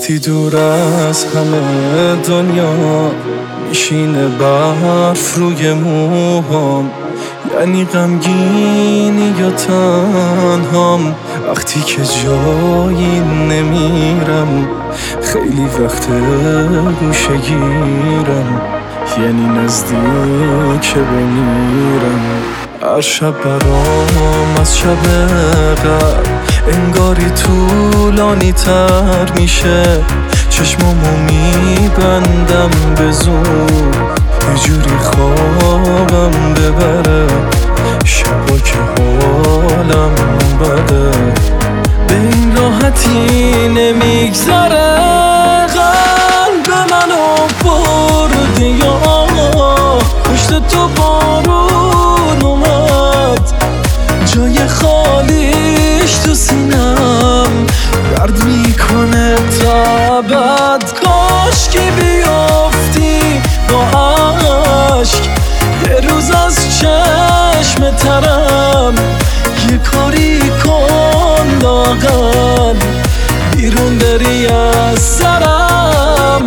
وقتی دور از همه دنیا میشینه برف روی موهام، یعنی غمگینی یا تنهام. وقتی که جایی نمیرم، خیلی وقت گوشه گیرم، یعنی نزدیک بمیرم. هر شب برام از شب قبل انگاری طولانی تر میشه، چشمامو میبندم به زور، یه جوری خوابم ببره، شبا که حالم بده. به این راحتی نمیگذره، قلب منو بردی یا پشت تو بارون اومد، جای خالیش تو سینم درد میکنه تا ابد. کاش که بیافتی با عشق یه روز از چشم ترم، یه کاری کن لااقل بیرون بری از سرم.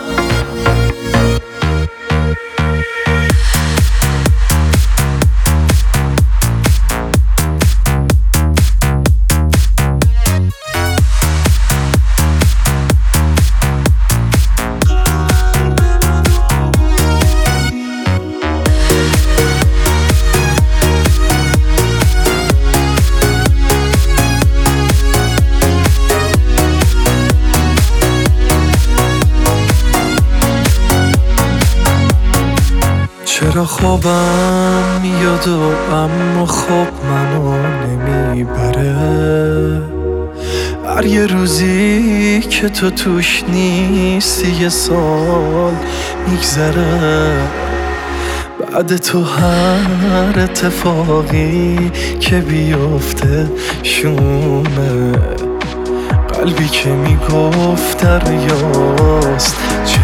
چرا خوابم میاد و اما خواب منو نمیبره؟ هر یه روزی که تو توش نیستی یه سال میگذره، بعد تو هر اتفاقی که بیفته شومه. قلبی که میگفت دریاست چه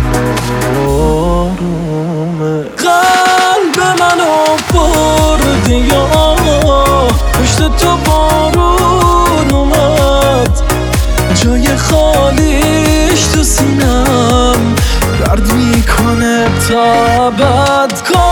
آرومه، قلب منو بردی یا پشت تو بارون اومد، جای خالیش تو سینم درد میکنه تا ابد.